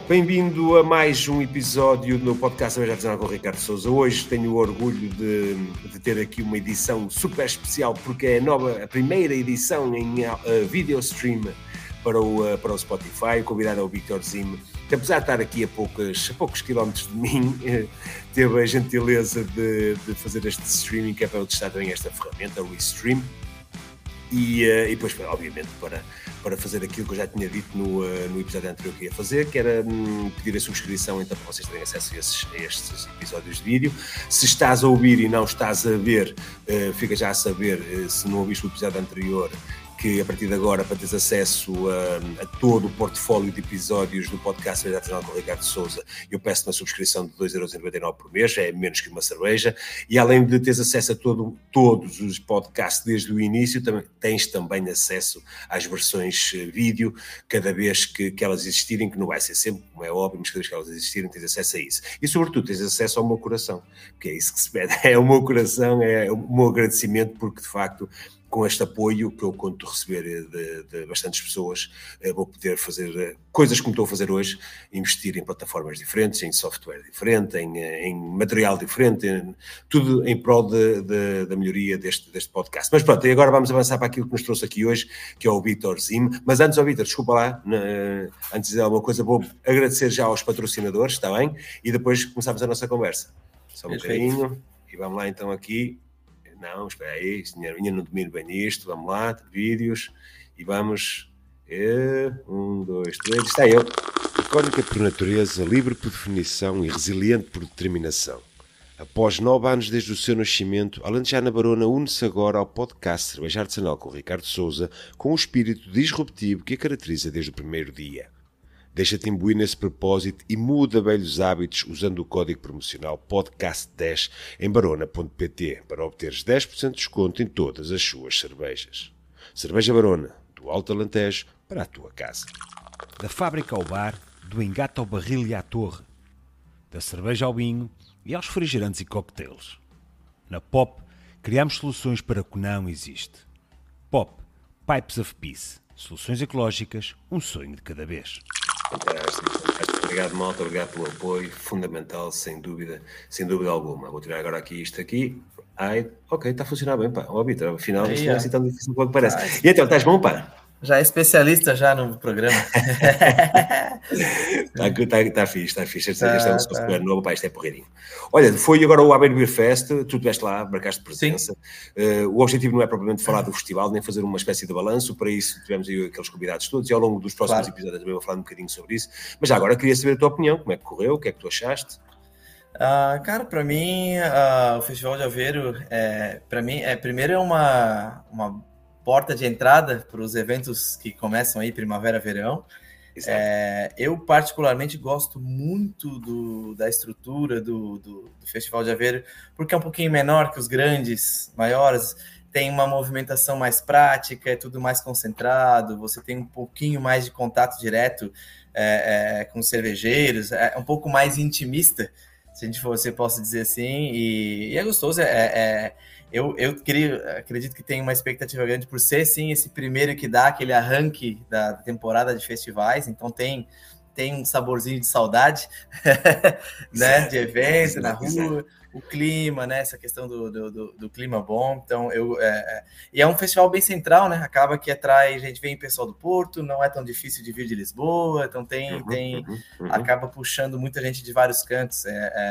Bem-vindo a mais um episódio no podcast Cerveja Artesanal com o Ricardo Sousa. Hoje tenho o orgulho de ter aqui uma edição super especial, porque é a primeira edição em video stream para o Spotify. O convidado é o Victor Zim, que apesar de estar aqui a poucos quilómetros de mim, teve a gentileza de fazer este streaming, que é para eu testar também esta ferramenta, o Restream. E depois, obviamente, para fazer aquilo que eu já tinha dito no episódio anterior que ia fazer, que era pedir a subscrição, então, para vocês terem acesso a estes episódios de vídeo. Se estás a ouvir e não estás a ver, fica já a saber, se não ouviste o episódio anterior, que a partir de agora, para teres acesso a todo o portfólio de episódios do podcast Cerveja Artesanal com o Ricardo Sousa, eu peço uma subscrição de 2,99€ por mês, é menos que uma cerveja, e além de teres acesso a todos os podcasts desde o início, tens também acesso às versões vídeo, cada vez que elas existirem, que não vai ser sempre, como é óbvio, mas cada vez que elas existirem tens acesso a isso. E sobretudo tens acesso ao meu coração, que é isso que se pede, é o meu coração, é o meu agradecimento, porque de facto, com este apoio que eu conto receber de bastantes pessoas, vou poder fazer coisas como estou a fazer hoje, investir em plataformas diferentes, em software diferente, em material diferente, tudo em prol da melhoria deste podcast. Mas pronto, e agora vamos avançar para aquilo que nos trouxe aqui hoje, que é o Victor Zim. Mas antes, Victor, desculpa lá, antes de dizer alguma coisa, vou agradecer já aos patrocinadores, está bem? E depois começamos a nossa conversa. Só um bocadinho, e vamos lá então aqui. Não, espera aí, ainda não domino bem isto, vamos lá, vídeos, e vamos, 1, 2, 3, está eu. Icónica por natureza, livre por definição e resiliente por determinação. Após 9 anos desde o seu nascimento, a Alentejana Barona une-se agora ao podcast Cerveja Artesanal com o Ricardo Sousa, com o espírito disruptivo que a caracteriza desde o primeiro dia. Deixa-te imbuir nesse propósito e muda velhos hábitos usando o código promocional podcast10 em barona.pt para obteres 10% de desconto em todas as suas cervejas. Cerveja Barona, do Alto Alentejo para a tua casa. Da fábrica ao bar, do engate ao barril e à torre, da cerveja ao vinho e aos refrigerantes e cocktails. Na POP, criamos soluções para o que não existe. POP, Pipes of Peace, soluções ecológicas, um sonho de cada vez. Fantástico. Obrigado, malta, obrigado pelo apoio, fundamental, sem dúvida alguma. Vou tirar agora aqui isto aqui. Ok, está a funcionar bem, pá. Ó, Vitor, afinal isto não é assim tão difícil quanto parece. E então, estás bom, pá? Já é especialista já no programa. Está fixe. Este é um software novo, pá, isto é porreirinho. Olha, foi agora o Aveiro Beer Fest, tu estiveste lá, marcaste presença. O objetivo não é propriamente falar do festival, nem fazer uma espécie de balanço, para isso tivemos aí aqueles convidados todos, e ao longo dos próximos episódios também vou falar um bocadinho sobre isso. Mas já agora queria saber a tua opinião, como é que correu, o que é que tu achaste? Cara, para mim, o Festival de Aveiro, para mim, primeiro é uma porta de entrada para os eventos que começam aí, primavera, verão. Eu particularmente gosto muito da estrutura do Festival de Aveiro, porque é um pouquinho menor que os grandes, maiores, tem uma movimentação mais prática, é tudo mais concentrado, você tem um pouquinho mais de contato direto com os cervejeiros, é um pouco mais intimista, se você possa dizer assim, e é gostoso, eu acredito que tem uma expectativa grande por ser, sim, esse primeiro que dá aquele arranque da temporada de festivais, então tem um saborzinho de saudade, né, de evento na rua, o clima, né, essa questão do clima bom, então e é um festival bem central, né, acaba que a gente vem pessoal do Porto, não é tão difícil de vir de Lisboa, então acaba puxando muita gente de vários cantos,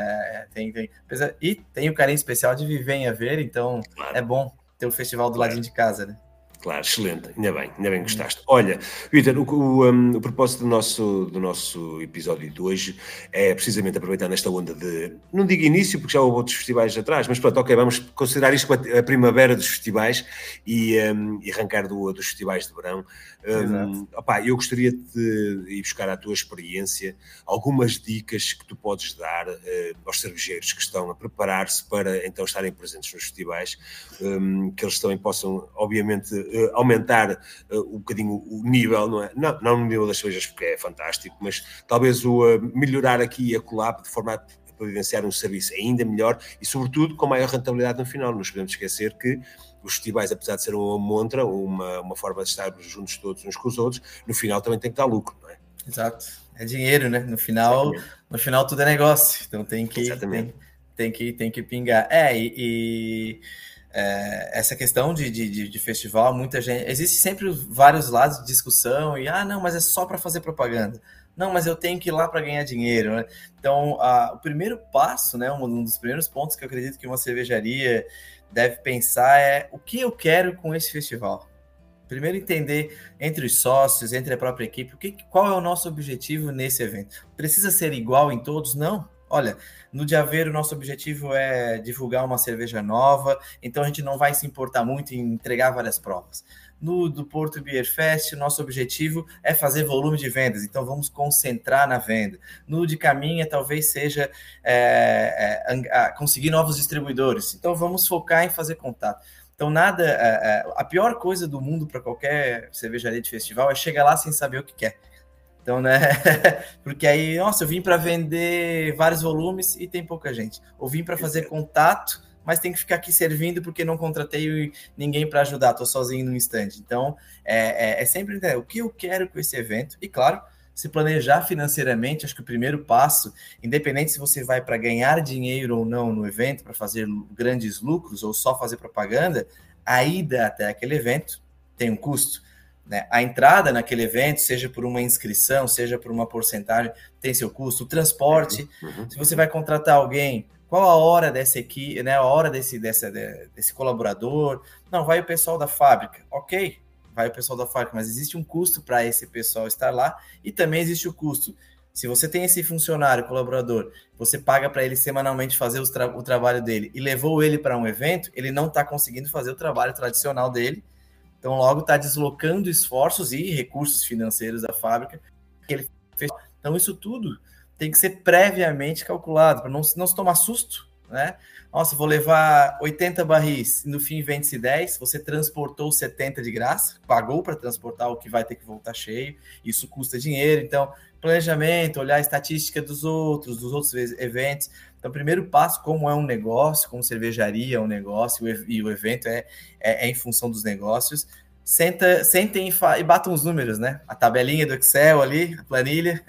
e tem o carinho especial de viver em Aveiro, então é bom ter o festival do ladinho de casa, né. Claro, excelente, ainda bem que gostaste. Olha, Vitor, o propósito do nosso episódio de hoje é precisamente aproveitar nesta onda de, não digo início, porque já houve outros festivais atrás, mas pronto, ok, vamos considerar isto a primavera dos festivais e arrancar dos festivais de verão. Eu gostaria de ir buscar à tua experiência algumas dicas que tu podes dar aos cervejeiros que estão a preparar-se para então estarem presentes nos festivais, que eles também possam, obviamente, aumentar um bocadinho o nível, não é? Não no nível das cervejas, porque é fantástico, mas talvez melhorar aqui e acolá de forma a evidenciar um serviço ainda melhor e, sobretudo, com maior rentabilidade no final. Não nos podemos esquecer que os festivais, apesar de ser uma montra, uma forma de estarmos juntos todos uns com os outros, no final também tem que dar lucro, não é? Exato. É dinheiro, né? No final tudo é negócio. Então tem que pingar. Essa questão de festival, muita gente. Existe sempre vários lados de discussão, não, mas é só para fazer propaganda. Não, mas eu tenho que ir lá para ganhar dinheiro, né? Então, o primeiro passo, né? Um dos primeiros pontos que eu acredito que uma cervejaria deve pensar é o que eu quero com esse festival. Primeiro entender entre os sócios, entre a própria equipe, qual é o nosso objetivo nesse evento. Precisa ser igual em todos? Não. Olha, no de Aveiro, nosso objetivo é divulgar uma cerveja nova, então a gente não vai se importar muito em entregar várias provas. No do Porto Beer Fest, nosso objetivo é fazer volume de vendas, então vamos concentrar na venda. No de Caminha, talvez seja conseguir novos distribuidores, então vamos focar em fazer contato. Então, a pior coisa do mundo para qualquer cervejaria de festival é chegar lá sem saber o que quer. Então, né? Porque aí, nossa, eu vim para vender vários volumes e tem pouca gente. Ou vim para fazer contato, mas tem que ficar aqui servindo porque não contratei ninguém para ajudar, estou sozinho no stand. Então, é sempre entender o que eu quero com esse evento. E, claro, se planejar financeiramente, acho que o primeiro passo, independente se você vai para ganhar dinheiro ou não no evento, para fazer grandes lucros ou só fazer propaganda, a ida até aquele evento tem um custo. Né? A entrada naquele evento, seja por uma inscrição, seja por uma porcentagem, tem seu custo. O transporte, se você vai contratar alguém, qual a hora dessa equipe, né? A hora desse colaborador? Não, vai o pessoal da fábrica. Ok, vai o pessoal da fábrica, mas existe um custo para esse pessoal estar lá e também existe o custo. Se você tem esse funcionário, colaborador, você paga para ele semanalmente fazer o trabalho dele e levou ele para um evento, ele não está conseguindo fazer o trabalho tradicional dele. Então, logo está deslocando esforços e recursos financeiros da fábrica que ele fez. Então, isso tudo tem que ser previamente calculado, para não se tomar susto, né? Nossa, vou levar 80 barris, no fim vende-se 10, você transportou 70 de graça, pagou para transportar o que vai ter que voltar cheio, isso custa dinheiro. Então, planejamento, olhar a estatística dos outros eventos. Então, primeiro passo, como é um negócio, como cervejaria é um negócio, e o evento é em função dos negócios. Sentem e batam os números, né? A tabelinha do Excel ali, a planilha,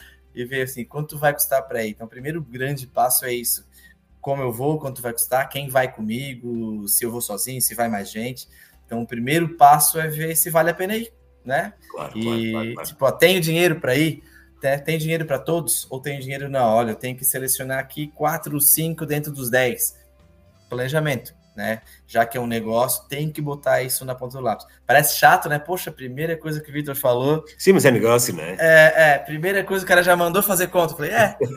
e ver assim, quanto vai custar para ir. Então, o primeiro grande passo é isso. Como eu vou, quanto vai custar, quem vai comigo, se eu vou sozinho, se vai mais gente. Então, o primeiro passo é ver se vale a pena ir, né? Claro. Tipo, tenho dinheiro para ir? Tem dinheiro para todos? Ou tem dinheiro não? Olha, eu tenho que selecionar aqui 4, 5 dentro dos 10. Planejamento, né? Já que é um negócio, tem que botar isso na ponta do lápis. Parece chato, né? Poxa, a primeira coisa que o Vitor falou... Sim, mas é negócio, né? Primeira coisa, o cara já mandou fazer conta. Eu falei,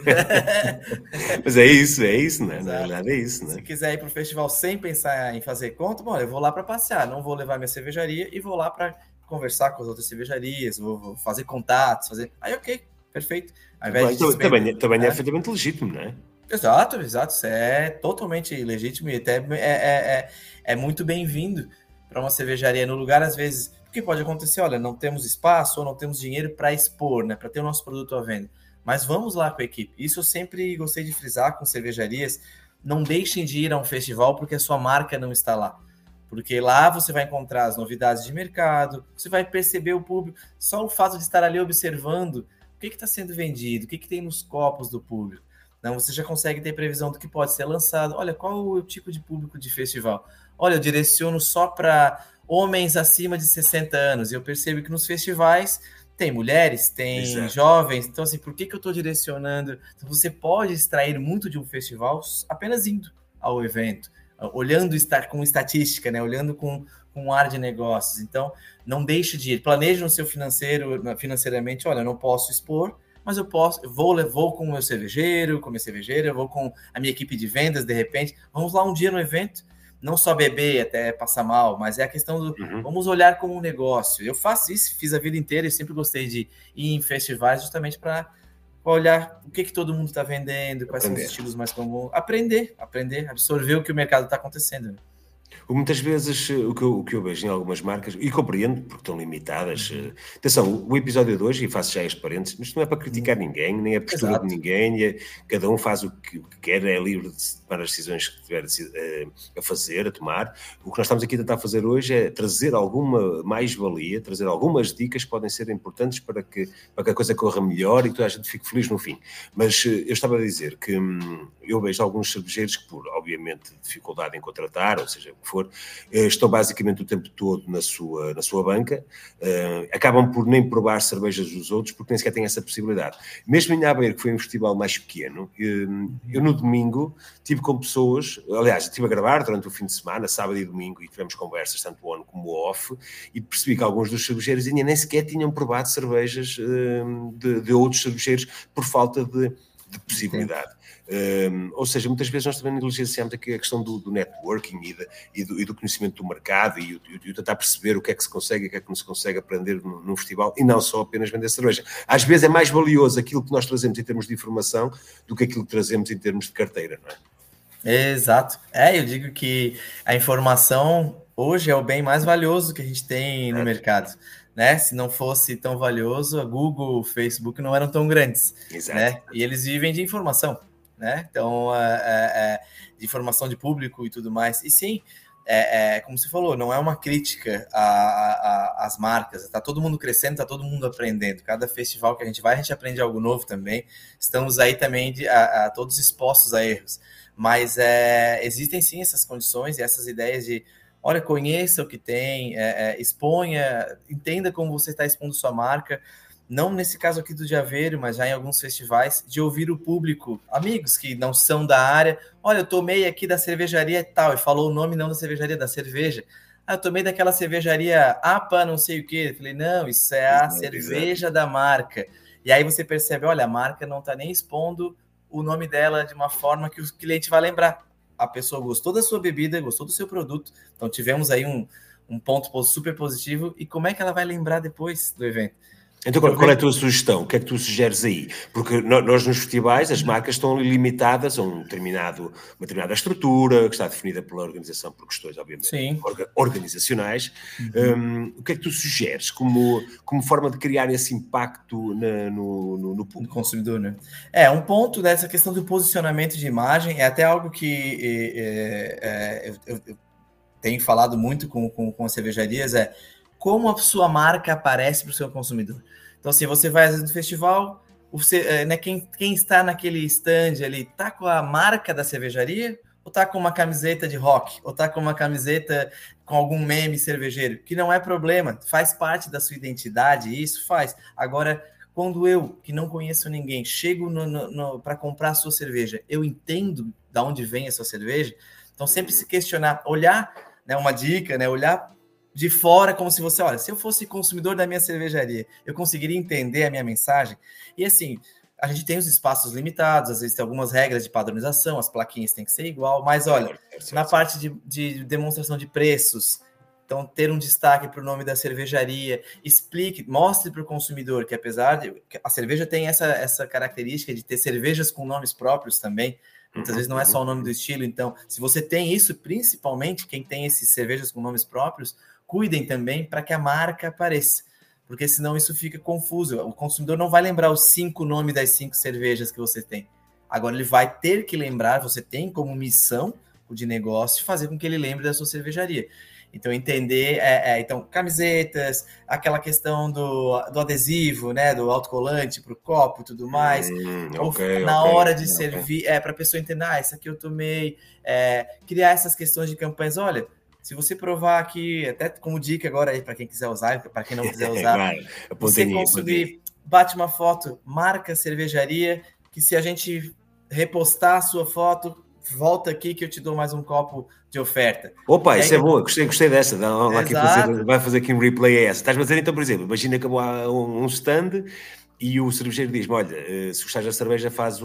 Mas é isso, né? Na verdade é isso, né? Se quiser ir para o festival sem pensar em fazer conta, bom, eu vou lá para passear, não vou levar minha cervejaria e vou lá para conversar com as outras cervejarias, vou fazer contatos, Aí, ok, perfeito. Ao invés também é perfeitamente legítimo, né? Exato, isso é totalmente legítimo e até é muito bem-vindo para uma cervejaria no lugar, às vezes, porque pode acontecer, olha, não temos espaço ou não temos dinheiro para expor, né, para ter o nosso produto à venda, mas vamos lá com a equipe. Isso eu sempre gostei de frisar com cervejarias, não deixem de ir a um festival porque a sua marca não está lá. Porque lá você vai encontrar as novidades de mercado, você vai perceber o público, só o fato de estar ali observando o que está sendo vendido, o que tem nos copos do público. Não, você já consegue ter previsão do que pode ser lançado. Olha, qual o tipo de público de festival? Olha, eu direciono só para homens acima de 60 anos. E eu percebo que nos festivais tem mulheres, tem jovens. Então, assim, por que eu estou direcionando? Então, você pode extrair muito de um festival apenas indo ao evento, olhando com estatística, né? Olhando com um ar de negócios. Então, não deixe de ir. Planeje no seu financeiramente. Olha, eu não posso expor, mas eu vou com o meu cervejeiro, com a minha cervejeira, vou com a minha equipe de vendas, de repente. Vamos lá um dia no evento, não só beber até passar mal, mas é a questão do vamos olhar como um negócio. Eu faço isso, fiz a vida inteira, eu sempre gostei de ir em festivais justamente para olhar o que todo mundo está vendendo, quais são os estilos mais comuns, aprender, absorver o que o mercado está acontecendo. Muitas vezes o que eu vejo em algumas marcas, e compreendo porque estão limitadas. Atenção, o episódio de hoje, e faço já este parênteses, isto não é para criticar ninguém, nem a postura de ninguém, cada um faz o que quer, é livre de tomar as decisões que tiver a fazer, a tomar. O que nós estamos aqui a tentar fazer hoje é trazer alguma mais-valia, trazer algumas dicas que podem ser importantes para que a coisa corra melhor e que toda a gente fique feliz no fim. Mas eu estava a dizer que eu vejo alguns cervejeiros que, por, obviamente, dificuldade em contratar, ou seja, o que for, estão basicamente o tempo todo na sua banca, acabam por nem provar cervejas dos outros, porque nem sequer têm essa possibilidade. Mesmo em Aveiro, que foi um festival mais pequeno, eu no domingo estive com pessoas, aliás, estive a gravar durante o fim de semana, sábado e domingo, e tivemos conversas, tanto on como off, e percebi que alguns dos cervejeiros ainda nem sequer tinham provado cervejas de outros cervejeiros por falta de possibilidade. Ou seja, muitas vezes nós também negligenciamos aqui a questão do networking e do conhecimento do mercado e tentar perceber o que é que se consegue e o que é que não se consegue aprender num festival, e não só apenas vender cerveja. Às vezes é mais valioso aquilo que nós trazemos em termos de informação do que aquilo que trazemos em termos de carteira, não é? Exato. Eu digo que a informação hoje é o bem mais valioso que a gente tem no mercado. Né? Se não fosse tão valioso, a Google, o Facebook não eram tão grandes. Exato. Né? E eles vivem de informação. Né? Então, de informação de público e tudo mais. E sim, como você falou, não é uma crítica às marcas. Está todo mundo crescendo, está todo mundo aprendendo. Cada festival que a gente vai, a gente aprende algo novo também. Estamos aí também todos expostos a erros. Mas existem sim essas condições e essas ideias de olha, conheça o que tem, exponha, entenda como você está expondo sua marca. Não nesse caso aqui do de Aveiro, mas já em alguns festivais, de ouvir o público, amigos que não são da área. Olha, eu tomei aqui da cervejaria e tal, e falou o nome não da cervejaria, da cerveja. Eu tomei daquela cervejaria APA não sei o quê. Eu falei, não, isso é a cerveja da marca. E aí você percebe, olha, a marca não está nem expondo o nome dela de uma forma que o cliente vai lembrar. A pessoa gostou da sua bebida, gostou do seu produto. Então tivemos aí um ponto super positivo. E como é que ela vai lembrar depois do evento? Então, qual é a tua sugestão? O que é que tu sugeres aí? Porque nós nos festivais, as marcas estão limitadas a uma determinada estrutura, que está definida pela organização por questões, obviamente, organizacionais. O que é que tu sugeres como forma de criar esse impacto no público? No consumidor, né? Um ponto dessa questão do posicionamento de imagem é até algo que eu tenho falado muito com as cervejarias, como a sua marca aparece para o seu consumidor. Então, assim, você vai às vezes no festival, quem está naquele stand ali, está com a marca da cervejaria, ou está com uma camiseta de rock, ou está com uma camiseta com algum meme cervejeiro, que não é problema, faz parte da sua identidade, isso faz. Agora, quando eu, que não conheço ninguém, chego para comprar a sua cerveja, eu entendo de onde vem a sua cerveja, então sempre se questionar, olhar, né, uma dica, né, olhar de fora, como se você, olha, se eu fosse consumidor da minha cervejaria, eu conseguiria entender a minha mensagem. E assim, a gente tem os espaços limitados, às vezes tem algumas regras de padronização, as plaquinhas têm que ser igual, mas olha, na parte de demonstração de preços, então ter um destaque para o nome da cervejaria, explique, mostre para o consumidor que apesar de a cerveja tem essa característica de ter cervejas com nomes próprios também. Muitas vezes não é só o nome do estilo, então se você tem isso, principalmente quem tem esses cervejas com nomes próprios, cuidem também para que a marca apareça, porque senão isso fica confuso. O consumidor não vai lembrar os 5 nomes das 5 cervejas que você tem. Agora ele vai ter que lembrar, você tem como missão de negócio fazer com que ele lembre da sua cervejaria. Então, entender, então, camisetas, aquela questão do adesivo, né, do autocolante para o copo e tudo mais. Na hora de servir, para a pessoa entender, isso aqui eu tomei, criar essas questões de campanhas. Olha, se você provar aqui, até como dica agora aí para quem quiser usar, para quem não quiser usar, você consumir, bate uma foto, marca cervejaria, que se a gente repostar a sua foto, volta aqui que eu te dou mais um copo de oferta. Opa, isso é boa, gostei dessa. Vai fazer aqui um replay a essa. Estás-me a dizer então, por exemplo, imagina que há um stand e o cervejeiro diz-me, olha, se gostares da cerveja faz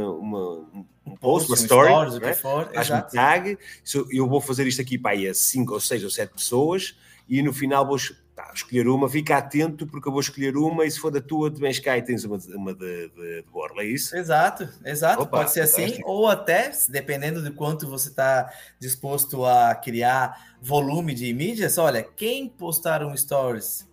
um post, uma story, faz-me tag, eu vou fazer isto aqui para aí a 5 ou 6 ou 7 pessoas e no final escolher uma, fica atento porque eu vou escolher uma e se for da tua, tu vens cá e tens uma de borla, é isso? Exato. Opa, pode ser fantástico. Assim, ou até, dependendo de quanto você está disposto a criar volume de mídias, olha, quem postar um stories,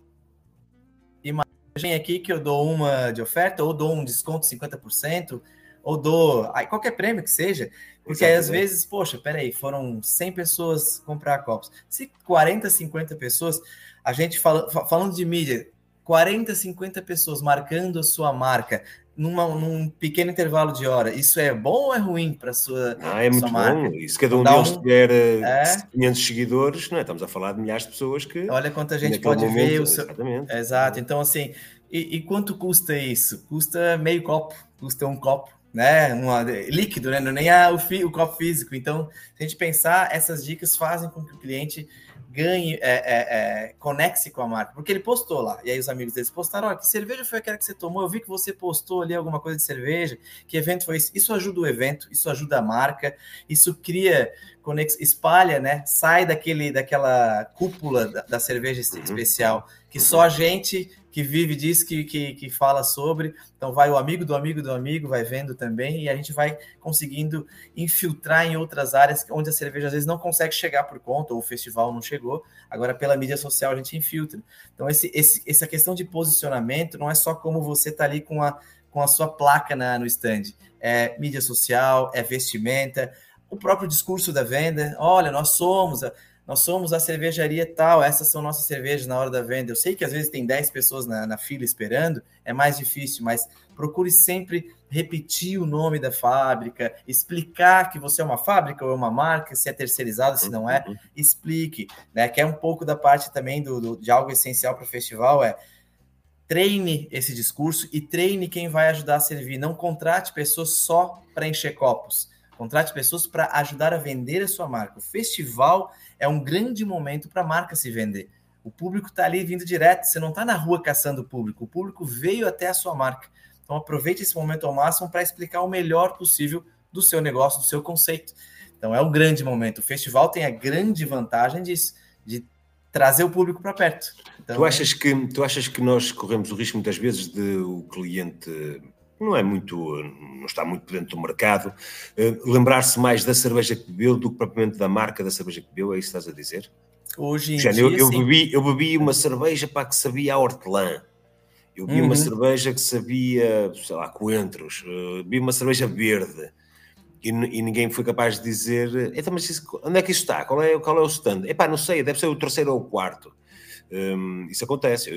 imagem aqui que eu dou uma de oferta, ou dou um desconto 50%, ou dou qualquer prêmio que seja, porque aí, às vezes, poxa, peraí, foram 100 pessoas comprar copos. Se 40, 50 pessoas, a gente falando de mídia, 40, 50 pessoas marcando a sua marca num pequeno intervalo de hora, isso é bom ou é ruim para a sua marca? É muito bom. E se cada um deles tiver 500 seguidores, não é? Estamos a falar de milhares de pessoas que... Olha quanta gente pode ver o seu... Exatamente. Exato. Então, assim, e quanto custa isso? Custa meio copo, custa um copo, né? Líquido, né? Não nem o copo físico. Então, se a gente pensar, essas dicas fazem com que o cliente ganhe, conecte com a marca, porque ele postou lá, e aí os amigos deles postaram, olha, que cerveja foi aquela que você tomou, eu vi que você postou ali alguma coisa de cerveja, que evento foi esse? Isso ajuda o evento, isso ajuda a marca, isso cria, espalha, né, sai daquela cúpula da cerveja especial, que só a gente que vive disso, que fala sobre, então vai o amigo do amigo do amigo, vai vendo também, e a gente vai conseguindo infiltrar em outras áreas onde a cerveja às vezes não consegue chegar por conta, ou o festival não chegou, agora pela mídia social a gente infiltra. Então essa questão de posicionamento não é só como você está ali com a sua placa no stand, é mídia social, é vestimenta, o próprio discurso da venda, olha, nós somos a cervejaria tal, essas são nossas cervejas na hora da venda. Eu sei que às vezes tem 10 pessoas na fila esperando, é mais difícil, mas procure sempre repetir o nome da fábrica, explicar que você é uma fábrica ou é uma marca, se é terceirizado, se não é, explique, né? Que é um pouco da parte também de algo essencial para o festival, treine esse discurso e treine quem vai ajudar a servir. Não contrate pessoas só para encher copos. Contrate pessoas para ajudar a vender a sua marca. O festival é um grande momento para a marca se vender. O público está ali vindo direto, você não está na rua caçando o público veio até a sua marca. Então aproveite esse momento ao máximo para explicar o melhor possível do seu negócio, do seu conceito. Então é um grande momento. O festival tem a grande vantagem disso, de trazer o público para perto. Então, tu achas que nós corremos o risco muitas vezes de o cliente... não está muito dentro do mercado, lembrar-se mais da cerveja que bebeu do que propriamente da marca da cerveja que bebeu, é isso que estás a dizer? Hoje em dia, eu bebi uma cerveja que sabia a hortelã, eu bebi uma cerveja que sabia, sei lá, coentros, bebi uma cerveja verde, e ninguém foi capaz de dizer, então, mas onde é que isso está? Qual é o stand? Epá, não sei, deve ser o terceiro ou o quarto. Isso acontece.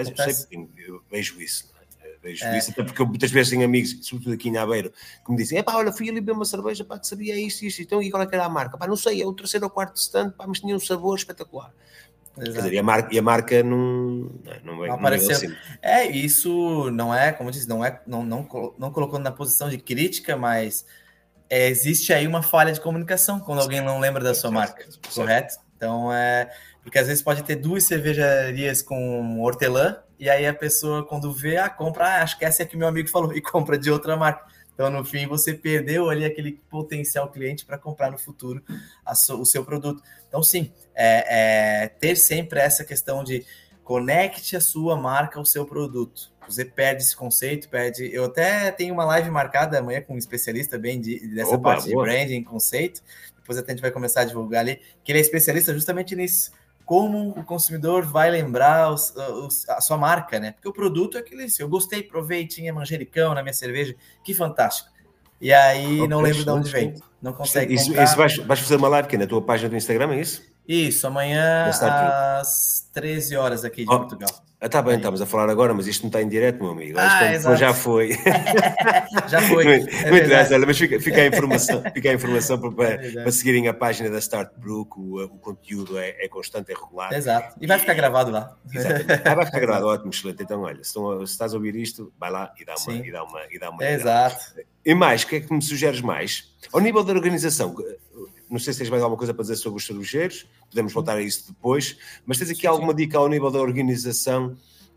Eu vejo isso. Isso, até porque eu muitas vezes tenho amigos, sobretudo aqui em Aveiro, que me dizem, olha, fui ali beber uma cerveja, que sabia isto, então e qual é que era a marca? Não sei, é o terceiro ou quarto stand, mas tinha um sabor espetacular. Exato. Quer dizer, e a marca não apareceu. Assim. Isso não é, como eu disse, não colocando na posição de crítica, mas existe aí uma falha de comunicação quando alguém não lembra da sua marca, correto? Então, porque às vezes pode ter 2 cervejarias com hortelã, e aí a pessoa, quando vê, compra, acho que essa é que meu amigo falou, e compra de outra marca. Então, no fim, você perdeu ali aquele potencial cliente para comprar no futuro o seu produto. Então, sim, ter sempre essa questão de conecte a sua marca ao seu produto. Você perde esse conceito, Eu até tenho uma live marcada amanhã com um especialista bem dessa parte de branding, conceito. Depois até a gente vai começar a divulgar ali, que ele é especialista justamente nisso. Como o consumidor vai lembrar a sua marca, né? Porque o produto é aquele, eu gostei, provei, tinha manjericão na minha cerveja, que fantástico. E aí não lembro de onde veio, não consegue comprar. Isso vais fazer uma live aqui na tua página do Instagram, é isso? Isso, amanhã às 13 horas aqui de Portugal. Está bem, estamos a falar agora, mas isto não está em direto, meu amigo. Já foi. Já foi. Mas fica a informação para seguirem a página da Startbrook, o conteúdo é constante, é regular. Exato. E vai ficar gravado lá. Exatamente. Vai ficar gravado, ótimo, excelente. Então, olha, se estás a ouvir isto, vai lá e dá uma Exato. E mais, o que é que me sugeres mais? Ao nível da organização, não sei se tens mais alguma coisa para dizer sobre os cervejeiros, podemos voltar a isso depois, mas tens aqui alguma dica ao nível da organização?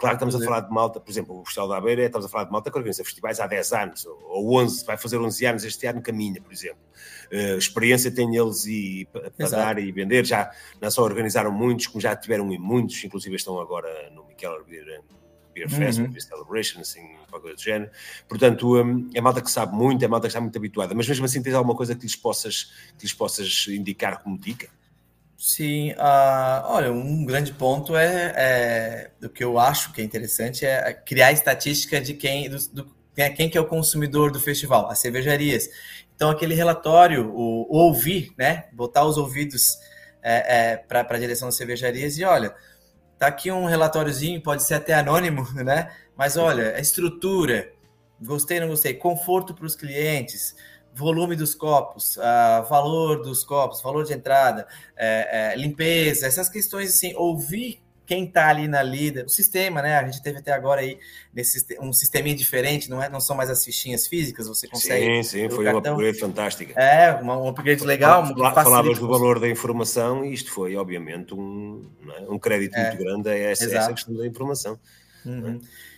Claro que estamos a falar de malta, por exemplo, o Festival da Aveira, estamos a falar de malta que organiza festivais há 10 anos, ou 11, vai fazer 11 anos este ano, caminha, por exemplo. Experiência têm eles para dar e vender, já não só organizaram muitos, como já tiveram muitos, inclusive estão agora no Micheller Beer Fest, Beer Celebration, assim, qualquer coisa do género. Portanto, é malta que sabe muito, é malta que está muito habituada, mas mesmo assim tens alguma coisa que lhes possas indicar como dica? Sim, olha, um grande ponto o que eu acho que é interessante é criar estatística de quem que é o consumidor do festival, as cervejarias. Então, aquele relatório, ouvir, né, botar os ouvidos para a direção das cervejarias e, olha, tá aqui um relatóriozinho, pode ser até anônimo, né, mas olha, a estrutura, gostei, não gostei, conforto para os clientes, volume dos copos, valor dos copos, valor de entrada, limpeza, essas questões assim, ouvir quem está ali na lida, o sistema, né? A gente teve até agora aí um sisteminha diferente, não são mais as fichinhas físicas, você consegue. Sim, foi uma upgrade fantástica. Um upgrade legal. Falavas do valor da informação e isto foi, obviamente, um crédito muito grande a essa questão da informação. Uhum.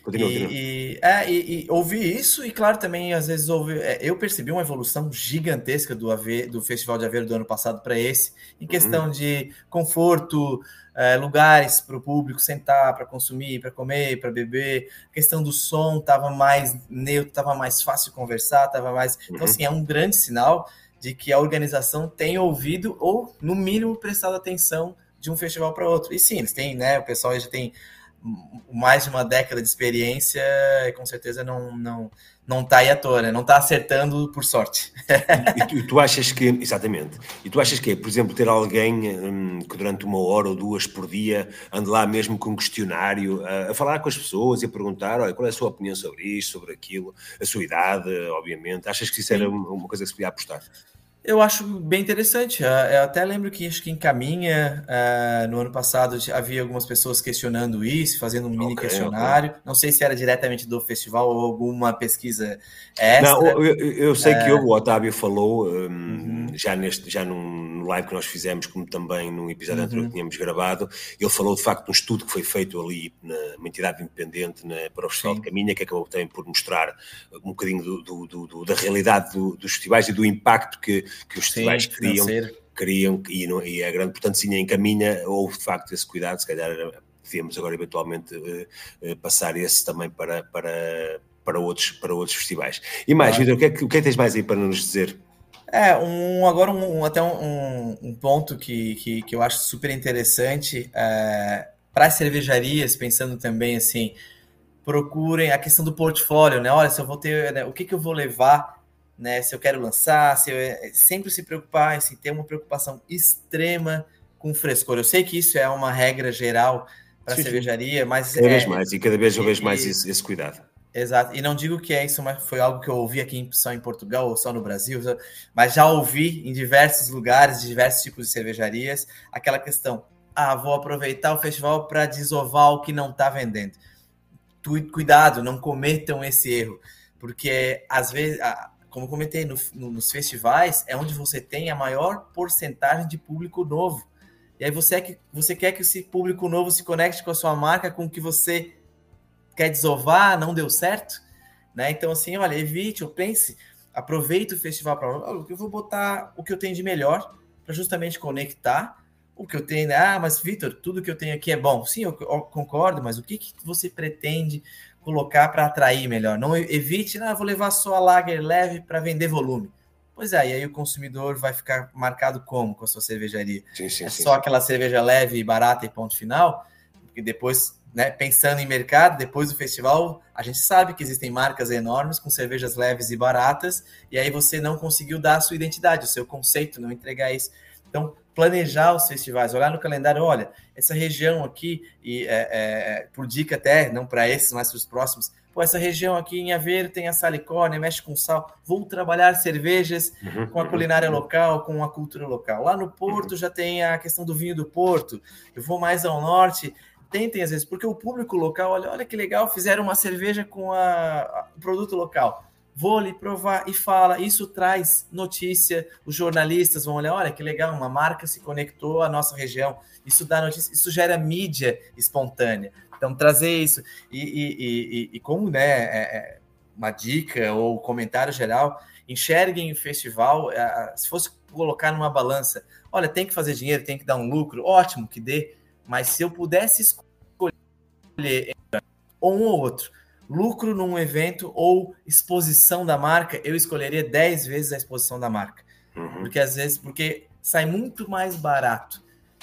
E ouvir isso, e claro, também às vezes eu percebi uma evolução gigantesca do Festival de Aveiro do ano passado para esse, em questão de conforto, lugares para o público sentar, para consumir, para comer, para beber, a questão do som estava mais neutro, estava mais fácil conversar, estava mais... Então, assim, é um grande sinal de que a organização tem ouvido ou, no mínimo, prestado atenção de um festival para outro. E sim, eles têm, né, o pessoal já tem mais de uma década de experiência, com certeza não está aí à toa, né? Não está acertando por sorte. E tu achas que, exatamente, por exemplo, ter alguém que durante 1 hora ou 2 por dia ande lá mesmo com um questionário, a falar com as pessoas e a perguntar, olha, qual é a sua opinião sobre isto, sobre aquilo, a sua idade, obviamente, achas que isso era uma coisa que se podia apostar? Eu acho bem interessante. Eu até lembro que acho que em Caminha, no ano passado, havia algumas pessoas questionando isso, fazendo um mini questionário. Okay. Não sei se era diretamente do festival ou alguma pesquisa extra. Não, eu sei que o Otávio falou, já num live que nós fizemos, como também num episódio anterior que tínhamos gravado, ele falou de facto de um estudo que foi feito ali numa entidade independente para o Festival de Caminha, que acabou também por mostrar um bocadinho da realidade dos festivais e do impacto que os festivais queriam e é grande, portanto sim, em Caminha houve de facto esse cuidado, se calhar devíamos agora eventualmente passar esse também para outros festivais. E mais, Vitor, o que é que tens mais aí para nos dizer? Até um ponto que eu acho super interessante para as cervejarias, pensando também assim, procurem a questão do portfólio, né? Olha, se eu vou ter, né, o que eu vou levar, né? Se eu quero lançar, sempre se preocupar, assim, ter uma preocupação extrema com frescor. Eu sei que isso é uma regra geral para a cervejaria, mas cada vez eu vejo mais esse cuidado. Exato, e não digo que isso foi algo que eu ouvi aqui só em Portugal ou só no Brasil, mas já ouvi em diversos lugares, de diversos tipos de cervejarias, aquela questão, vou aproveitar o festival para desovar o que não está vendendo. Cuidado, não cometam esse erro, porque às vezes, como comentei, nos festivais é onde você tem a maior porcentagem de público novo, e aí você quer que esse público novo se conecte com a sua marca, com o que você quer desovar, não deu certo, né? Então, assim, olha, evite ou pense, aproveite o festival para... Eu vou botar o que eu tenho de melhor para justamente conectar o que eu tenho, né? Mas, Vitor, tudo que eu tenho aqui é bom. Sim, eu concordo, mas o que você pretende colocar para atrair melhor? Não evite, vou levar só a lager leve para vender volume. Pois é, e aí o consumidor vai ficar marcado como com a sua cervejaria? Sim, aquela cerveja leve e barata e ponto final? Porque depois... Né, pensando em mercado, depois do festival, a gente sabe que existem marcas enormes com cervejas leves e baratas, e aí você não conseguiu dar a sua identidade, o seu conceito, não entregar isso. Então, planejar os festivais, olhar no calendário, olha, essa região aqui, por dica até, não para esses, mas para os próximos, essa região aqui em Aveiro tem a salicórnia, mexe com sal, vou trabalhar cervejas com a culinária local, com a cultura local. Lá no Porto já tem a questão do vinho do Porto, eu vou mais ao norte... Tentem, às vezes, porque o público local, olha que legal, fizeram uma cerveja com o produto local. Vou ali provar e fala, isso traz notícia, os jornalistas vão olhar, olha que legal, uma marca se conectou à nossa região, isso dá notícia, isso gera mídia espontânea. Então, trazer isso. E como, né, uma dica ou comentário geral, enxerguem o festival, se fosse colocar numa balança, olha, tem que fazer dinheiro, tem que dar um lucro, ótimo que dê, mas se eu pudesse escolher um ou outro, lucro num evento ou exposição da marca, eu escolheria 10 vezes a exposição da marca. Porque às vezes, sai muito mais barato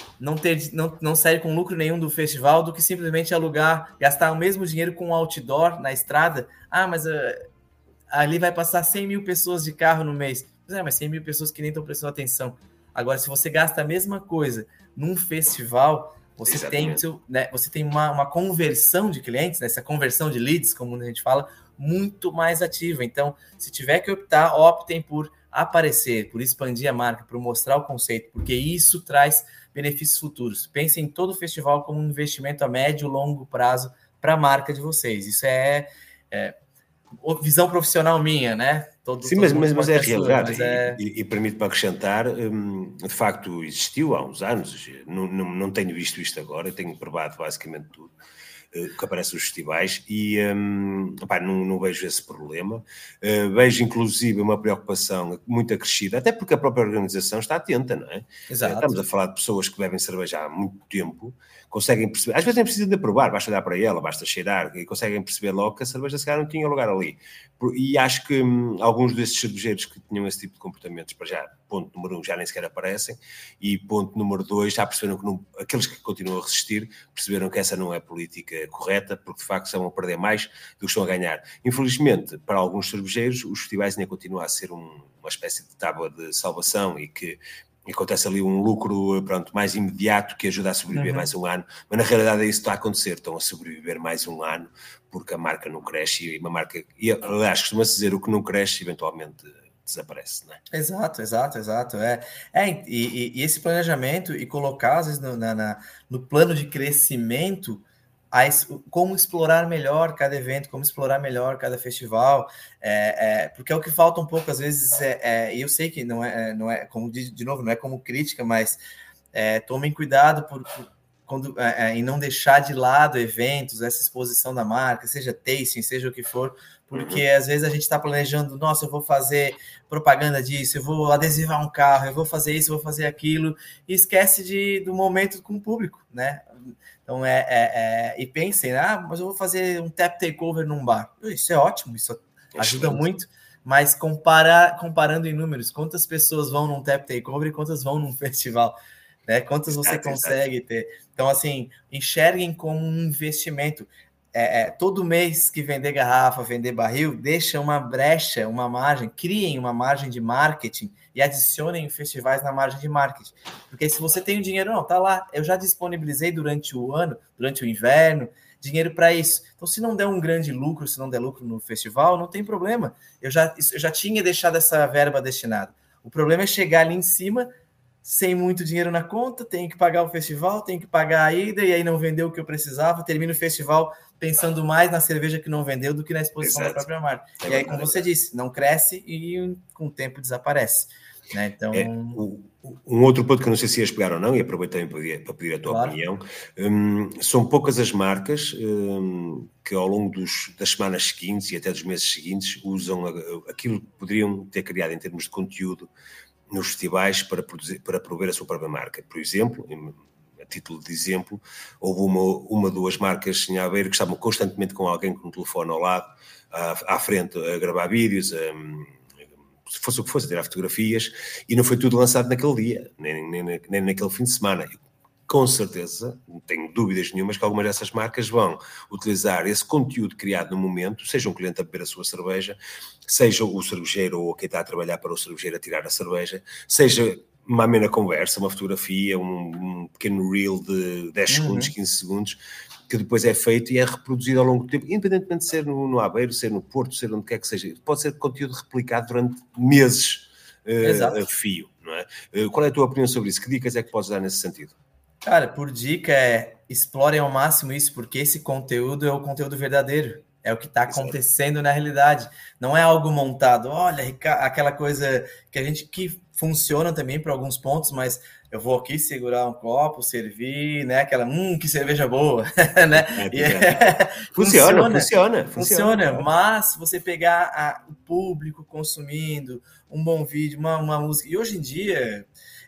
não sair com lucro nenhum do festival do que simplesmente alugar, gastar o mesmo dinheiro com outdoor na estrada. Mas ali vai passar 100 mil pessoas de carro no mês. Mas 100 mil pessoas que nem estão prestando atenção. Agora, se você gasta a mesma coisa num festival, você tem uma conversão de clientes, né? Essa conversão de leads, como a gente fala, muito mais ativa. Então, se tiver que optar, optem por aparecer, por expandir a marca, por mostrar o conceito, porque isso traz benefícios futuros. Pensem em todo o festival como um investimento a médio e longo prazo para a marca de vocês. Isso é visão profissional minha, né? Sim, mas é realidade. E permite-me acrescentar, de facto existiu há uns anos, não tenho visto isto agora, eu tenho provado basicamente tudo que aparece nos festivais e não vejo esse problema. Vejo inclusive uma preocupação muito acrescida, até porque a própria organização está atenta, não é? Exato. Estamos a falar de pessoas que bebem cerveja há muito tempo, conseguem perceber, às vezes nem precisam de provar, basta olhar para ela, basta cheirar, e conseguem perceber logo que a cerveja se calhar não tinha lugar ali. E acho que alguns desses cervejeiros que tinham esse tipo de comportamentos, para já, ponto número 1, já nem sequer aparecem, e ponto número 2, já perceberam que aqueles que continuam a resistir, perceberam que essa não é política correta, porque de facto estão a perder mais do que estão a ganhar. Infelizmente, para alguns cervejeiros, os festivais ainda continuam a ser uma espécie de tábua de salvação e que acontece ali um lucro, mais imediato que ajuda a sobreviver mais um ano, mas na realidade é isso que está a acontecer, estão a sobreviver mais um ano porque a marca não cresce e aliás, costuma-se dizer, o que não cresce eventualmente desaparece, não é? Exato. E esse planejamento e colocar às vezes no plano de crescimento como explorar melhor cada evento, como explorar melhor cada festival, porque é o que falta um pouco às vezes, e eu sei que não é como de novo, não é como crítica, mas tomem cuidado em não deixar de lado eventos, essa exposição da marca, seja tasting, seja o que for, porque às vezes a gente está planejando, nossa, eu vou fazer propaganda disso, eu vou adesivar um carro, eu vou fazer isso, eu vou fazer aquilo, e esquece do momento com o público, né? Então, e pensem, mas eu vou fazer um tap takeover num bar. Isso é ótimo, isso ajuda muito, mas comparando em números, quantas pessoas vão num tap takeover e quantas vão num festival? Né? Quantas você consegue ter? Então, assim, enxerguem como um investimento. Todo mês que vender garrafa, vender barril, deixa uma brecha, uma margem, criem uma margem de marketing e adicionem festivais na margem de marketing. Porque se você tem o dinheiro, tá lá, eu já disponibilizei durante o ano, durante o inverno, dinheiro para isso. Então, se não der um grande lucro, se não der lucro no festival, não tem problema. Eu já tinha deixado essa verba destinada. O problema é chegar ali em cima sem muito dinheiro na conta, tenho que pagar o festival, tenho que pagar a ida, e aí não vendeu o que eu precisava, termino o festival pensando mais na cerveja que não vendeu do que na exposição da própria marca. E aí, como você disse, não cresce e com o tempo desaparece. Né? Então... Um outro ponto que eu não sei se ias pegar ou não, e aproveito também para pedir a tua opinião, são poucas as marcas que ao longo das semanas seguintes e até dos meses seguintes usam aquilo que poderiam ter criado em termos de conteúdo nos festivais para promover a sua própria marca. Por exemplo, a título de exemplo, houve uma duas marcas em Aveiro que estavam constantemente com alguém com um telefone ao lado, à frente, a gravar vídeos, se fosse o que fosse, a tirar fotografias, e não foi tudo lançado naquele dia, nem naquele fim de semana. Com certeza, não tenho dúvidas nenhumas que algumas dessas marcas vão utilizar esse conteúdo criado no momento, seja um cliente a beber a sua cerveja, seja o cervejeiro ou quem está a trabalhar para o cervejeiro a tirar a cerveja, seja uma amena conversa, uma fotografia, um pequeno reel de 10 segundos, 15 segundos, que depois é feito e é reproduzido ao longo do tempo, independentemente de ser no Aveiro, ser no Porto, ser onde quer que seja. Pode ser conteúdo replicado durante meses a fio, não é? Qual é a tua opinião sobre isso? Que dicas é que podes dar nesse sentido? Cara, por dica explorem ao máximo isso, porque esse conteúdo é o conteúdo verdadeiro. É o que está acontecendo na realidade. Não é algo montado. Olha, aquela coisa que funcionam também para alguns pontos, mas eu vou aqui segurar um copo, servir, né? Aquela, que cerveja boa, né? Funciona. Mas você pegar o público consumindo um bom vídeo, uma música, e hoje em dia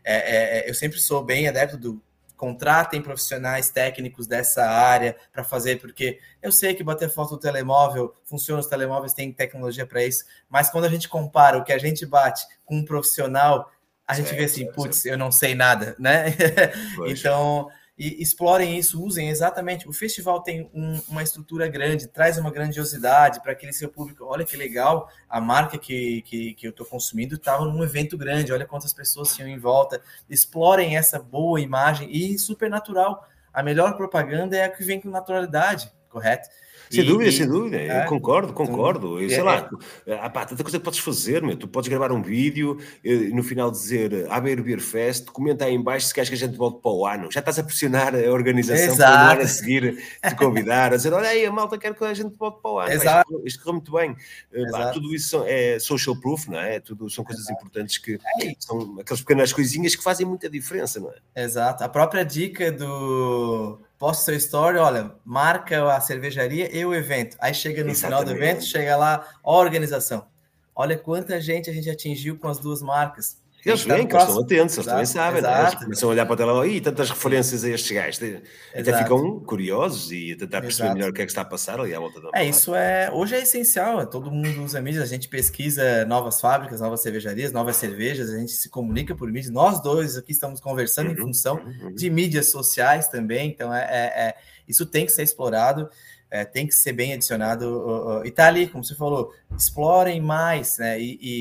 eu sempre sou bem adepto do contratem profissionais técnicos dessa área para fazer, porque eu sei que bater foto no telemóvel funciona, os telemóveis têm tecnologia para isso, mas quando a gente compara o que a gente bate com um profissional, a gente vê assim, putz, eu não sei nada, né? Então, explorem isso, usem exatamente. O festival tem uma estrutura grande, traz uma grandiosidade para aquele seu público. Olha que legal, a marca que eu estou consumindo estava num evento grande, olha quantas pessoas tinham em volta. Explorem essa boa imagem e super natural. A melhor propaganda é a que vem com naturalidade, correto? Sem dúvida, eu concordo. Sei lá, há tanta coisa que podes fazer, meu. Tu podes gravar um vídeo, no final dizer AB Beer Fest, comenta aí em baixo se queres que a gente volte para o ano. Já estás a pressionar a organização para no ano a seguir te convidar, a dizer, olha aí, a malta quer que a gente volte para o ano. Isto correu muito bem. Tudo isso é social proof, não é? São coisas importantes que são aquelas pequenas coisinhas que fazem muita diferença, não é? Exato. A própria dica do... Posta seu story, olha, marca a cervejaria e o evento. Aí chega no final do evento, chega lá, a organização. Olha quanta gente a gente atingiu com as duas marcas. Eles veem, que eles estão atentos, eles também sabem, né? Eles começam a olhar para o telemóvel e tantas referências a estes gajos. Até ficam curiosos e a tentar perceber melhor o que é que está a passar ali à volta da marca. Hoje é essencial, todo mundo usa mídias, a gente pesquisa novas fábricas, novas cervejarias, novas cervejas, a gente se comunica por mídias. Nós dois aqui estamos conversando em função de mídias sociais também, então isso tem que ser explorado. Tem que ser bem adicionado e tá ali, como você falou, explorem mais, né?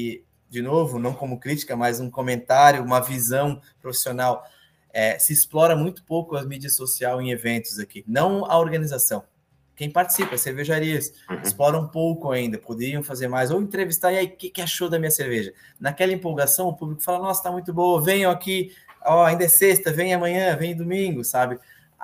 De novo, não como crítica, mas um comentário, uma visão profissional. Se explora muito pouco as mídias sociais em eventos aqui, não a organização. Quem participa, as cervejarias, exploram um pouco ainda, poderiam fazer mais, ou entrevistar, e aí, o que achou da minha cerveja? Naquela empolgação, o público fala, nossa, tá muito boa, venham aqui, ainda é sexta, vem amanhã, vem domingo, sabe?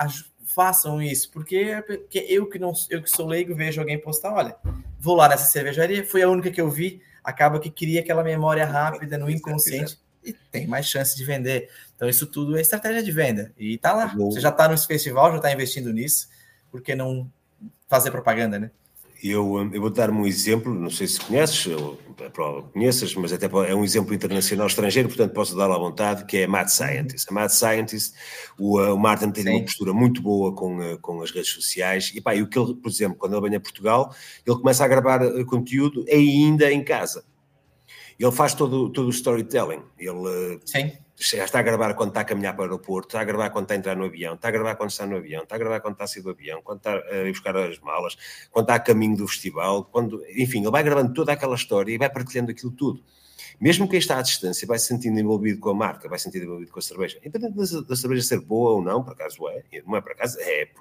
Façam isso, porque eu que sou leigo, vejo alguém postar, olha, vou lá nessa cervejaria, foi a única que eu vi, acaba que cria aquela memória rápida no inconsciente e tem mais chance de vender. Então isso tudo é estratégia de venda e tá lá. Você já está no festival, já está investindo nisso, por que não fazer propaganda, né? Eu vou dar um exemplo, não sei se conheces, ou conheças, mas até é um exemplo internacional estrangeiro, portanto posso dar-lhe à vontade, que é a Mad Scientist. A Mad Scientist, o Martin tem uma postura muito boa com as redes sociais, e o que ele, por exemplo, quando ele vem a Portugal, ele começa a gravar conteúdo ainda em casa. Ele faz todo o storytelling, ele já está a gravar quando está a caminhar para o aeroporto, está a gravar quando está a entrar no avião, está a gravar quando está no avião, está a gravar quando está a sair do avião, quando está a ir buscar as malas, quando está a caminho do festival, enfim, ele vai gravando toda aquela história e vai partilhando aquilo tudo. Mesmo quem está à distância vai se sentindo envolvido com a marca, vai se sentir envolvido com a cerveja. Independente da cerveja ser boa ou não, por acaso não é por acaso,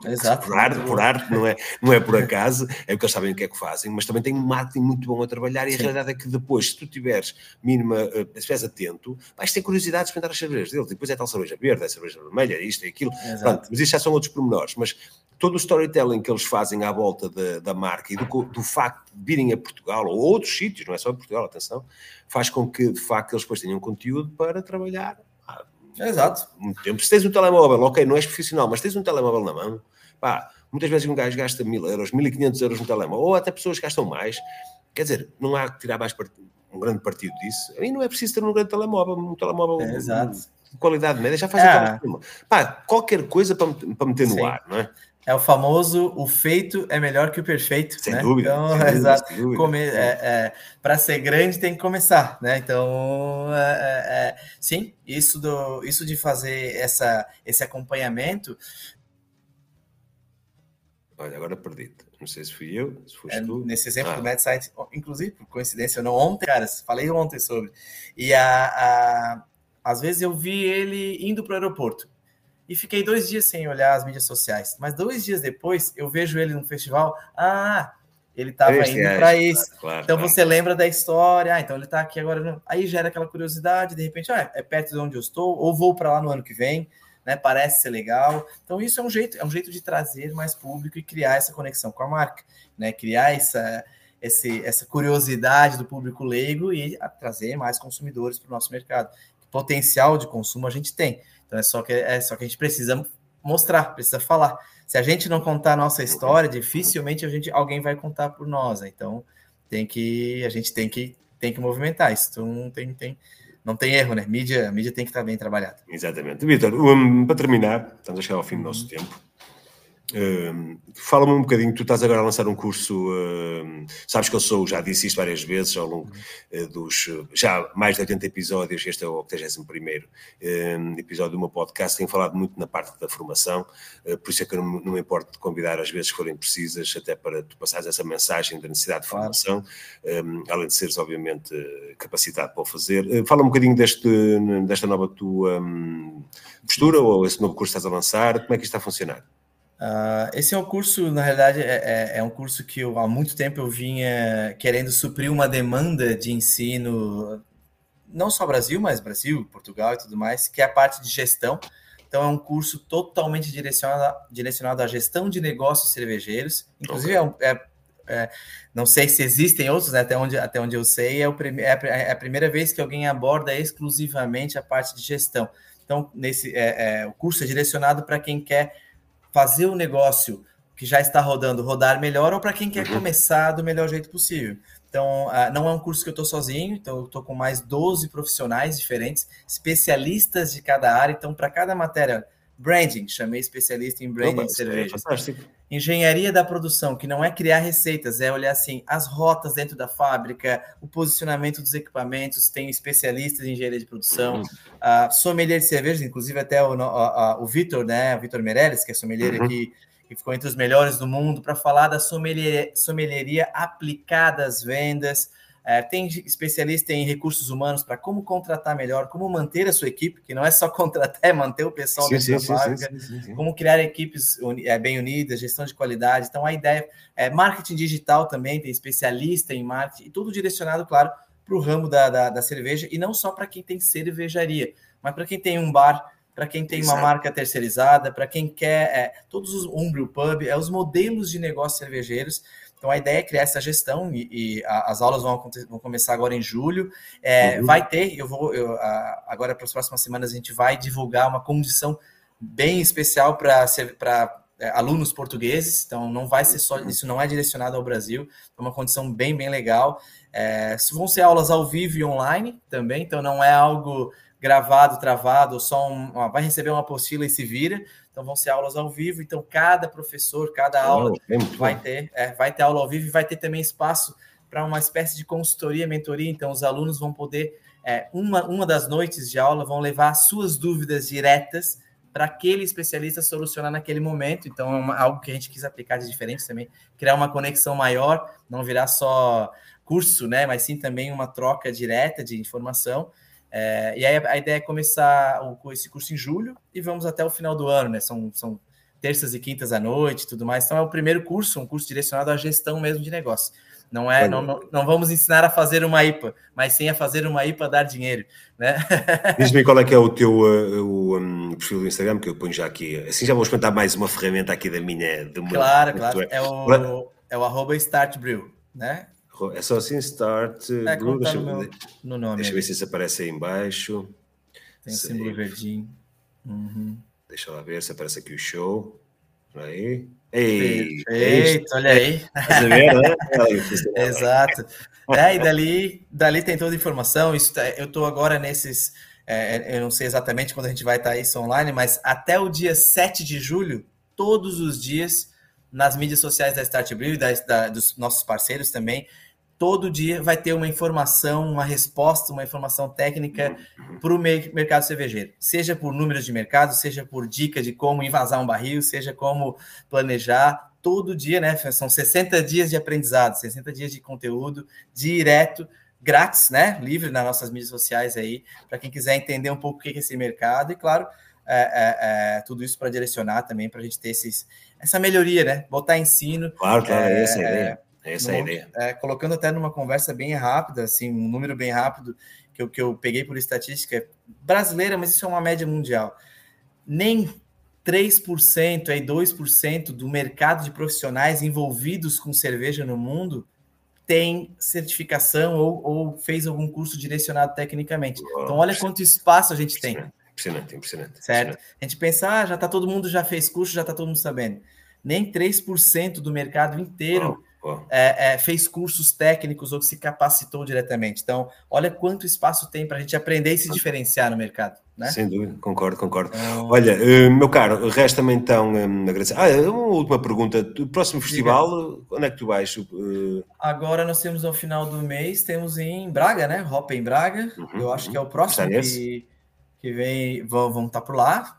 por arte, não é por acaso, é porque eles sabem o que é que fazem, mas também tem um marketing muito bom a trabalhar e a realidade é que depois, se tu tiveres se estiveres atento, vais ter curiosidade de experimentar as cervejas dele. Depois é tal cerveja verde, é cerveja vermelha, isto e aquilo. Pronto, mas isso já são outros pormenores, mas todo o storytelling que eles fazem à volta da marca e do facto de virem a Portugal ou outros sítios, não é só Portugal, atenção, faz com que, de facto, eles depois tenham conteúdo para trabalhar. Muito tempo. Se tens um telemóvel, ok, não és profissional, mas tens um telemóvel na mão, muitas vezes um gajo gasta 1.000 euros, 1.500 euros no telemóvel, ou até pessoas que gastam mais. Quer dizer, não há que tirar um grande partido disso. A mim não é preciso ter um grande telemóvel, de qualidade média, já faz qualquer coisa para meter no ar, não é? É o famoso, o feito é melhor que o perfeito. Sem dúvida. Então, exato. Para ser grande tem que começar, né? Então, sim, isso de fazer esse acompanhamento. Olha, agora perdi-te. Não sei se fui eu, se foste tu. Nesse exemplo do Mad Scientist, inclusive, por coincidência, falei ontem sobre. E às vezes eu vi ele indo para o aeroporto. E fiquei 2 dias sem olhar as mídias sociais. Mas 2 dias depois, eu vejo ele no festival. Ele estava indo para isso. Então você lembra da história. Então ele está aqui agora. Aí gera aquela curiosidade. De repente, é perto de onde eu estou. Ou vou para lá no ano que vem. Né? Parece ser legal. Então isso é um jeito de trazer mais público e criar essa conexão com a marca. Né? Criar essa curiosidade do público leigo e trazer mais consumidores para o nosso mercado. potencial de consumo a gente tem. Então, é só que a gente precisa mostrar, precisa falar. Se a gente não contar a nossa história, dificilmente alguém vai contar por nós. Né? Então, a gente tem que movimentar isso. Então, não tem erro, né? Mídia tem que estar bem trabalhada. Exatamente. Vítor, para terminar, estamos a chegar ao fim do nosso tempo. Fala-me um bocadinho, tu estás agora a lançar um curso, sabes que eu já disse isto várias vezes ao longo dos já mais de 80 episódios, este é o 81º episódio do meu podcast, tenho falado muito na parte da formação, por isso é que eu não me importo de convidar às vezes que forem precisas, até para tu passares essa mensagem da necessidade de formação, além de seres obviamente capacitado para o fazer. Fala um bocadinho desta nova tua postura, ou esse novo curso que estás a lançar, como é que isto está a funcionar? Esse é um curso, na realidade, é um curso que há muito tempo eu vinha querendo suprir uma demanda de ensino, não só Brasil, mas Brasil, Portugal e tudo mais, que é a parte de gestão. Então, é um curso totalmente direcionado à gestão de negócios cervejeiros. Inclusive, não sei se existem outros, né? até onde eu sei, é a primeira vez que alguém aborda exclusivamente a parte de gestão. Então, o curso é direcionado para quem quer fazer o negócio que já está rodando rodar melhor, ou para quem quer começar do melhor jeito possível. Então, não é um curso que eu estou sozinho, então eu estou com mais 12 profissionais diferentes, especialistas de cada área. Então, para cada matéria, branding, chamei especialista em branding de cerveja. Engenharia da produção, que não é criar receitas, é olhar assim, as rotas dentro da fábrica, o posicionamento dos equipamentos, tem especialistas em engenharia de produção, sommelier de cerveja, inclusive até o Vitor, né, o Vitor Meirelles, que é sommelier aqui, que ficou entre os melhores do mundo, para falar da sommelieria aplicada às vendas. Tem especialista em recursos humanos para como contratar melhor, como manter a sua equipe, que não é só contratar, é manter o pessoal dentro da fábrica, como criar equipes bem unidas, gestão de qualidade. Então, a ideia é marketing digital também, tem especialista em marketing, e tudo direcionado, claro, para o ramo da cerveja, e não só para quem tem cervejaria, mas para quem tem um bar, para quem tem uma marca terceirizada, para quem quer todos os Homebrew Pub, os modelos de negócios cervejeiros. Então, a ideia é criar essa gestão e as aulas vão começar agora em julho. Vai ter, agora para as próximas semanas, a gente vai divulgar uma condição bem especial para alunos portugueses. Então, não vai ser só, isso não é direcionado ao Brasil, é uma condição bem, bem legal. Vão ser aulas ao vivo e online também, então não é algo gravado, travado, vai receber uma apostila e se vira. Então, vão ser aulas ao vivo. Então, cada professor, cada aula vai ter aula ao vivo, e vai ter também espaço para uma espécie de consultoria, mentoria. Então, os alunos vão poder, uma das noites de aula, vão levar suas dúvidas diretas para aquele especialista solucionar naquele momento. Então, algo que a gente quis aplicar de diferente também, criar uma conexão maior, não virar só curso, né? Mas sim também uma troca direta de informação. E aí a ideia é começar esse curso em julho e vamos até o final do ano, né? São terças e quintas à noite e tudo mais. Então é o primeiro curso, um curso direcionado à gestão mesmo de negócio. Não vamos ensinar a fazer uma IPA, mas sim a fazer uma IPA dar dinheiro, né? Diz-me qual é que é o teu perfil do Instagram, que eu ponho já aqui. Assim já vou experimentar mais uma ferramenta aqui da minha... Claro. É o @startbrew, né? É só assim, Start Brew. No nome. Deixa eu ver se isso aparece aí em baixo. Tem o símbolo verdinho. Deixa lá ver se aparece aqui o show. Aí. Perfeito, olha aí. Estás a ver, né? Exato. E dali tem toda a informação. Eu estou agora nesses... eu não sei exatamente quando a gente vai estar isso online, mas até o dia 7 de julho, todos os dias, nas mídias sociais da Start Brew e dos nossos parceiros também, todo dia vai ter uma informação, uma resposta, uma informação técnica para o mercado cervejeiro. Seja por números de mercado, seja por dica de como invasar um barril, seja como planejar. Todo dia, né? São 60 dias de aprendizado, 60 dias de conteúdo direto, grátis, né? Livre nas nossas mídias sociais aí, para quem quiser entender um pouco o que é esse mercado. E, claro, tudo isso para direcionar também, para a gente ter essa melhoria, né? Botar ensino. Claro, essa é a ideia. Essa é a ideia. Colocando até numa conversa bem rápida, assim, um número bem rápido, que eu peguei por estatística brasileira, mas isso é uma média mundial. Nem 3%, 2% do mercado de profissionais envolvidos com cerveja no mundo tem certificação ou fez algum curso direcionado tecnicamente. Então, olha quanto espaço a gente tem. Impressionante. Certo? A gente pensa, já tá todo mundo já fez curso, já tá todo mundo sabendo. Nem 3% do mercado inteiro fez cursos técnicos ou se capacitou diretamente. Então, olha quanto espaço tem para a gente aprender e se diferenciar no mercado. Né? Sem dúvida, concordo. Olha, meu caro, resta-me então agradecer. Uma última pergunta. O próximo festival, onde é que tu vais? Agora nós temos no final do mês, temos em Braga, né? Hop em Braga. Eu acho que é o próximo que vem, vão estar por lá.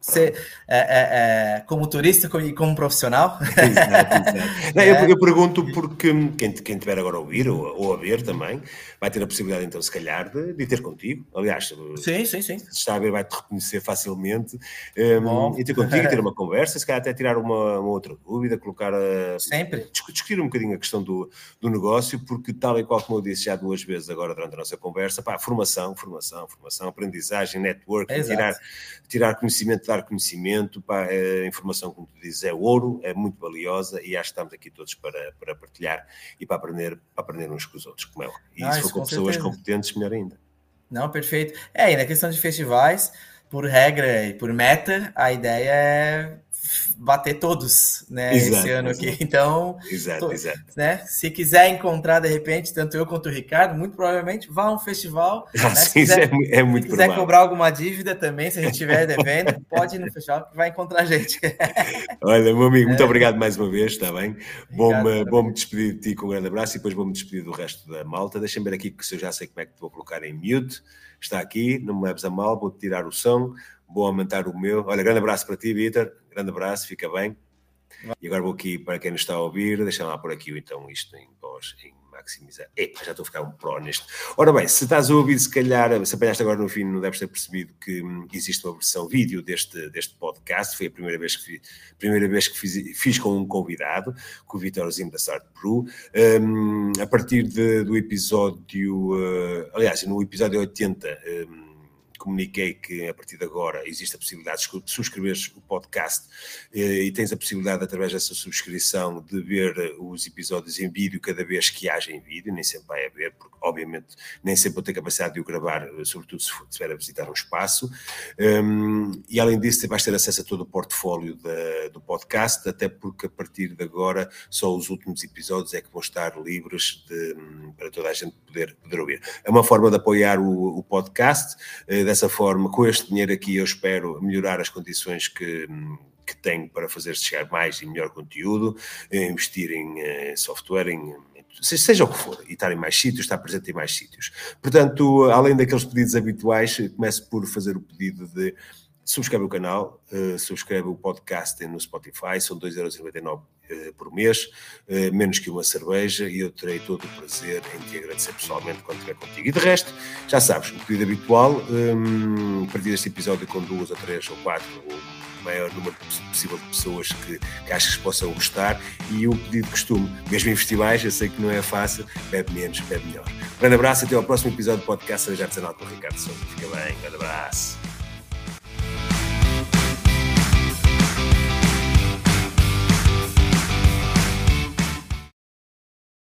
Como turista e como profissional. Exato. Eu pergunto porque quem tiver agora a ouvir ou a ver também vai ter a possibilidade, então, se calhar, de ter contigo. Aliás, sim. Se está a ver, vai-te reconhecer facilmente e ter contigo, ter uma conversa, se calhar até tirar uma outra dúvida, colocar sempre discutir um bocadinho a questão do negócio, porque tal e qual como eu disse já 2 vezes agora durante a nossa conversa, formação, aprendizagem, network, tirar conhecimento, dar conhecimento, a informação, como tu dizes, é ouro, é muito valiosa e acho que estamos aqui todos para partilhar e para aprender uns com os outros, como é. E se for com pessoas competentes, melhor ainda. Não, perfeito. E na questão de festivais, por regra e por meta, a ideia é bater todos, né, esse ano aqui. Então, exato. Né, se quiser encontrar, de repente, tanto eu quanto o Ricardo, muito provavelmente vá a um festival. Né, se quiser, muito se quiser cobrar alguma dívida também, se a gente estiver devendo, pode ir no festival que vai encontrar a gente. Olha, meu amigo, muito obrigado mais uma vez, está bem? Bom-me despedir de ti com um grande abraço e depois vou-me despedir do resto da malta. Deixa-me ver aqui, que eu já sei como é que te vou colocar em mute. Está aqui, não me leves a mal, vou-te tirar o som, vou aumentar o meu. Olha, grande abraço para ti, Vítor. Grande abraço, fica bem. E agora vou aqui, para quem nos está a ouvir, deixa lá por aqui então isto em voz, em maximizar. Já estou a ficar um pró neste. Ora bem, se estás a ouvir, se calhar, se apanhaste agora no fim, não deves ter percebido que existe uma versão vídeo deste podcast. Foi a primeira vez que fiz com um convidado, com o Vitorzinho da Start Pro. A partir do episódio, aliás, no episódio 80, comuniquei que a partir de agora existe a possibilidade de subscreveres o podcast e tens a possibilidade, através dessa subscrição, de ver os episódios em vídeo cada vez que haja em vídeo, nem sempre vai haver, porque obviamente nem sempre vou ter capacidade de o gravar, sobretudo se estiver a visitar um espaço. E além disso vais ter acesso a todo o portfólio do podcast, até porque a partir de agora só os últimos episódios é que vão estar livres para toda a gente poder ouvir. É uma forma de apoiar o podcast. Dessa forma, com este dinheiro aqui, eu espero melhorar as condições que tenho para fazer chegar mais e melhor conteúdo, investir em software, seja o que for, e estar em mais sítios, estar presente em mais sítios. Portanto, além daqueles pedidos habituais, começo por fazer o pedido de subscreve o canal, subscreve o podcast no Spotify, são 2,99€ por mês, menos que uma cerveja, e eu terei todo o prazer em te agradecer pessoalmente quando estiver contigo. E de resto, já sabes, o pedido habitual, a partir deste episódio com 2 ou 3 ou 4, o maior número possível de pessoas que achas que possam gostar, e um pedido de costume, mesmo em festivais, eu sei que não é fácil, bebe menos, bebe melhor. Um grande abraço, até ao próximo episódio do podcast Cerveja Artesanal com o Ricardo Sousa. Fica bem, um grande abraço.